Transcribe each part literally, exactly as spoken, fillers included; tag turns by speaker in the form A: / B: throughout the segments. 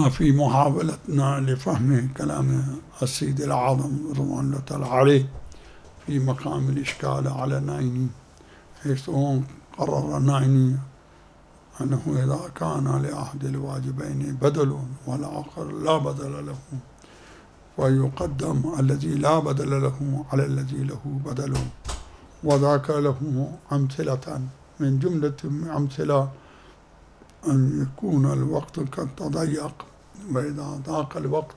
A: في محاولتنا لفهم كلام السيد الأعظم رضوان الله تعالى عليه في مقام الإشكال على النعيني، حيث قرر النعيني أنه إذا كان لأحد الواجبين بدل والآخر لا بدل له فيقدم الذي لا بدل له على الذي له بدل، وذاك له أمثلة من جملة أمثلة أن يكون الوقت قد تضيق، وإذا ضاق الوقت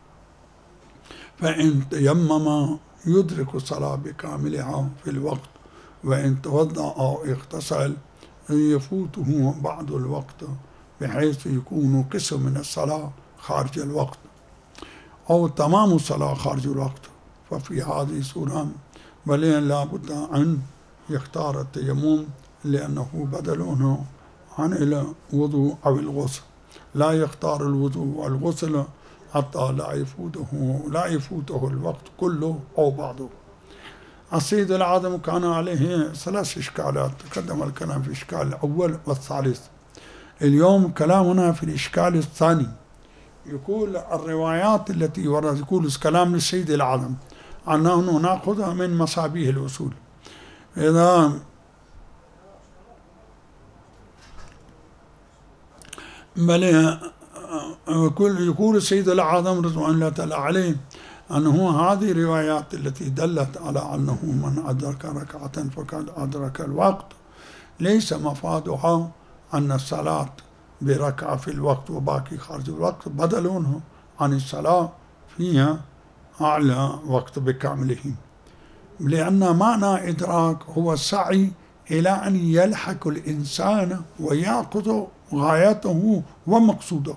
A: فإن تيمم يدرك الصلاة بكاملها في الوقت، وإن توضأ أو اغتسل يفوته بعض الوقت بحيث يكون قسم من الصلاة خارج الوقت أو تمام الصلاة خارج الوقت. ففي هذه الصورة بل لا بد أن يختار التيمم لأنه بدل عن الوضوء أو الغسل، لا يختار الوضوء والغسل حتى لا يفوته لا يفوته الوقت كله أو بعضه. السيد الأعظم كان عليه ثلاث إشكالات، تقدم الكلام في الإشكال الأول والثالث. اليوم كلامنا في الإشكال الثاني. يقول الروايات التي ورد، يقول كلام السيد الأعظم أنه نأخذها من مصابيح الأصول. إذا بل يقول السيد الأعظم رضوان الله تعالى عليه أنه هذه الروايات التي دلت على أنه من أدرك ركعة فقد أدرك الوقت ليس مفادها أن الصلاة بركعة في الوقت وباقي خارج الوقت بدل عن الصلاة فيها أعلى وقت بكامله، لأن معنى إدراك هو السعي إلى أن يلحق الإنسان ويأخذ غايته ومقصوده،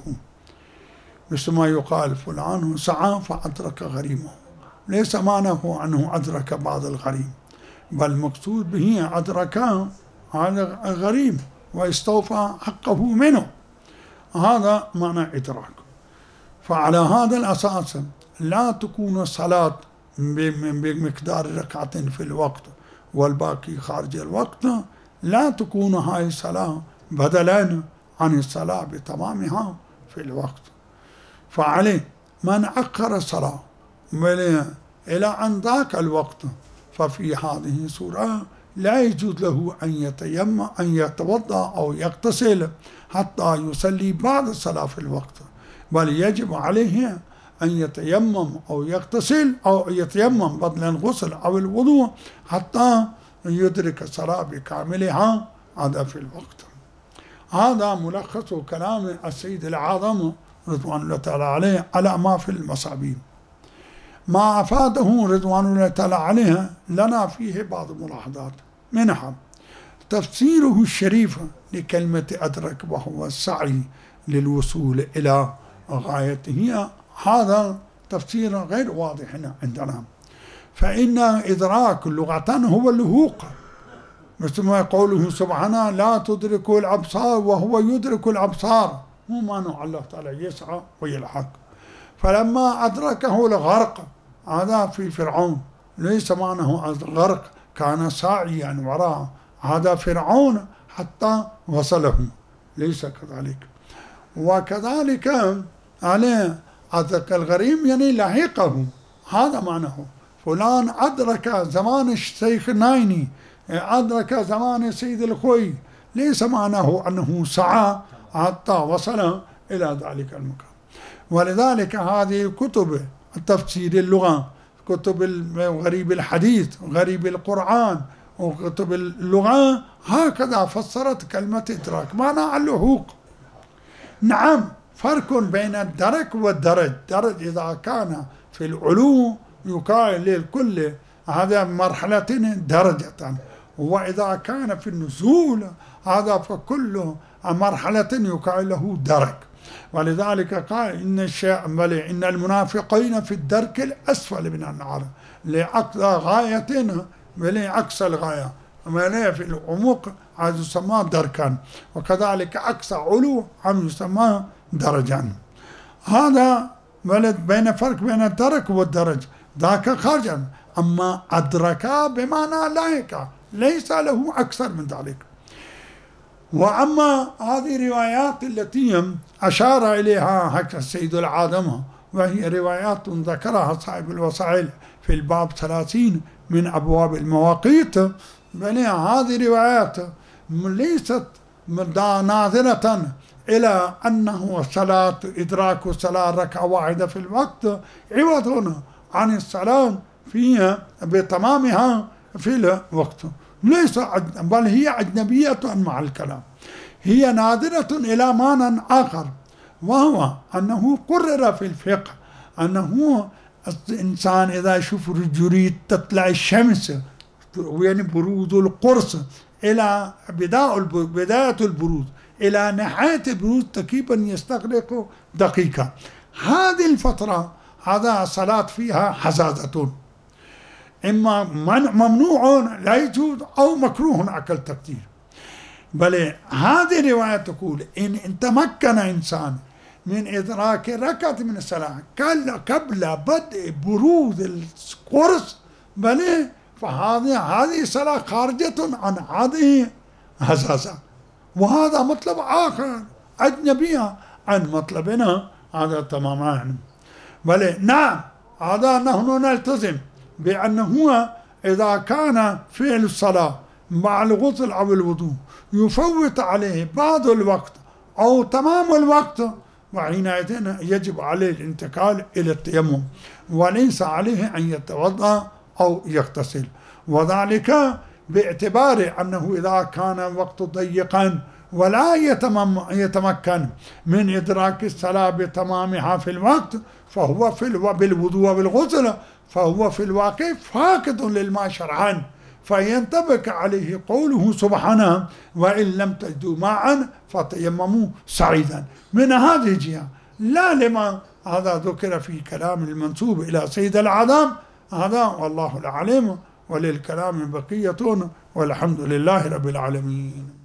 A: مثل ما يقال فلان سعى فأدرك غريمه، ليس معناه أنه أدرك بعض الغريم، بل مقصود به أدرك هذا الغريم واستوفى حقه منه، هذا معنى إدراك. فعلى هذا الأساس لا تكون الصلاة بمقدار ركعة في الوقت والباقي خارج الوقت، لا تكون هاي الصلاة بدلا عن الصلاة بتمامها في الوقت. فعليه من أخر الصلاة إلى أن ذاك الوقت ففي هذه الصورة لا يجوز له أن يتيمم أن يتوضأ أو يغتسل حتى يصلي بعد الصلاة في الوقت، بل يجب عليه أن يتيمم أو يغتسل أو يتيمم بدل الغسل أو الوضوء حتى يدرك الصلاة بكاملها هذا في الوقت. هذا ملخص كلام السيد الأعظم رضوان الله تعالى عليه على ما في المصابيح. ما أفاده رضوان الله تعالى عليه لنا فيه بعض الملاحظات، منها تفسيره الشريف لكلمة أدرك وهو السعي للوصول إلى غايته، هذا تفسير غير واضح عندنا، فإن إدراك لغة هو اللهوق، مثل ما يقوله سبحانه لا تدرك الأبصار وهو يدرك الأبصار، مو معنى الله تعالى يسعى ويلحق. فلما أدركه الغرق هذا في فرعون ليس معناه الغرق كان ساعيا وراء، هذا فرعون حتى وصله ليس كذلك. وكذلك عليه أدرك الغريم يعني لحقه، هذا معناه فلان أدرك زمان الشيخ النايني، أدرك زمان سيد الخوي، ليس معناه أنه سعى حتى وصل إلى ذلك المكان. ولذلك هذه الكتب التفسير اللغة، كتب غريب الحديث غريب القرآن وكتب اللغة هكذا فسرت كلمة إدراك معنى اللحوق. نعم فرق بين الدرك والدرج، درج إذا كان في العلو يقال للكل هذا مرحلة درجة، وإذا كان في النزول هذا فكل مرحلة يقال له درك. ولذلك قال إن الشيء إن المنافقين في الدرك الأسفل من النار لأقصى غاية لأقصى الغاية، في العمق هذا يسمى دركا، وكذلك أقصى علو هم يسمى درجا. هذا ولد بين فرق بين الدرك والدرج، ذاك خارجا، أما أدرك بمعنى لاحق ليس له أكثر من ذلك. وأما هذه الروايات التي أشار إليها هكذا السيد العادمة، وهي روايات ذكرها صاحب الوسائل في الباب ثلاثين من أبواب المواقيت، بل هذه روايات ليست ناظرة إلى أنه صلاة إدراك صلاة ركعة واحدة في الوقت عوض عن الصلاة فيها بتمامها في الوقت، ليس بل هي أجنبية مع الكلام. هي ناظرة إلى معنى آخر، وهو أنه قرر في الفقه أنه الإنسان إذا يشوف يريد تطلع الشمس يعني برود القرص إلى بداية البرود إلى نهاية البرود تقريبا يستغرق دقيقة، هذه الفترة هذا صلاة فيها حزازة، إما ممنوع لا يجوز أو مكروه أقل تقدير. بل هذه الرواية تقول إن تمكن إنسان من إدراك ركعة من الصلاة قبل بدء برود القرص بل فهذه هذه صلاة خارجة عن هذه هزازة، وهذا مطلب آخر أجنبي عن مطلبنا هذا تماما. بل نعم هذا نحن نلتزم بأنه إذا كان فعل الصلاة مع الغسل أو الوضوء يفوت عليه بعض الوقت أو تمام الوقت، وحينئذ يجب عليه الانتقال إلى التيمم، وليس عليه أن يتوضأ أو يغتسل، وذلك باعتبار أنه إذا كان الوقت ضيقا ولا يتمكن من إدراك الصلاة بتمامها في الوقت فهو في الو... بالوضوء والغسل فهو في الواقع فاقد للماء شرعا، فينطبق عليه قوله سبحانه وإن لم تجدوا ماء فتيمموا صعيدا. من هذه الجهة لا لما هذا ذكر في كلام المنسوب إلى سيد العظام، هذا والله العليم، وللكلام بقية، والحمد لله رب العالمين.